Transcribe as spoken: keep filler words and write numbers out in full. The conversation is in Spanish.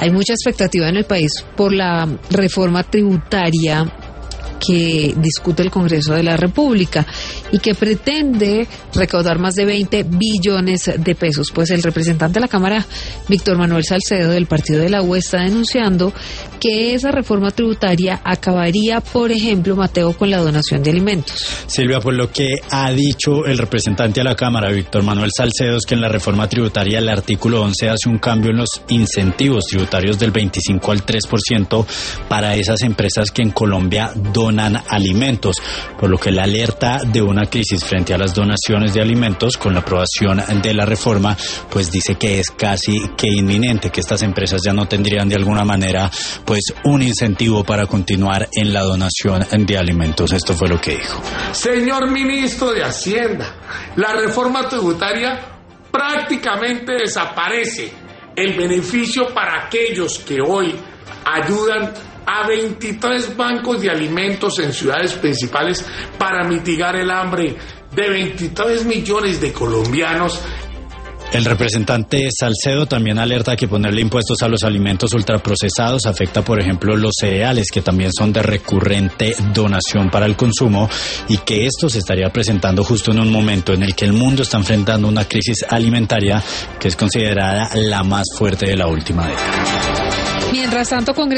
Hay mucha expectativa en el país por la reforma tributaria que discute el Congreso de la República y que pretende recaudar más de veinte billones de pesos. Pues el representante de la Cámara, Víctor Manuel Salcedo, del partido de la U, está denunciando que esa reforma tributaria acabaría, por ejemplo, Mateo, con la donación de alimentos. Silvia, pues lo que ha dicho el representante de la Cámara, Víctor Manuel Salcedo, es que en la reforma tributaria el artículo once hace un cambio en los incentivos tributarios del veinticinco al tres por ciento para esas empresas que en Colombia donan alimentos, por lo que la alerta de una crisis frente a las donaciones de alimentos con la aprobación de la reforma, pues dice que es casi que inminente, que estas empresas ya no tendrían de alguna manera pues un incentivo para continuar en la donación de alimentos. Esto fue lo que dijo. Señor ministro de Hacienda, la reforma tributaria prácticamente desaparece el beneficio para aquellos que hoy ayudan a veintitrés bancos de alimentos en ciudades principales para mitigar el hambre de veintitrés millones de colombianos. El representante Salcedo también alerta que ponerle impuestos a los alimentos ultraprocesados afecta, por ejemplo, los cereales, que también son de recurrente donación para el consumo, y que esto se estaría presentando justo en un momento en el que el mundo está enfrentando una crisis alimentaria que es considerada la más fuerte de la última década. Mientras tanto, Congreso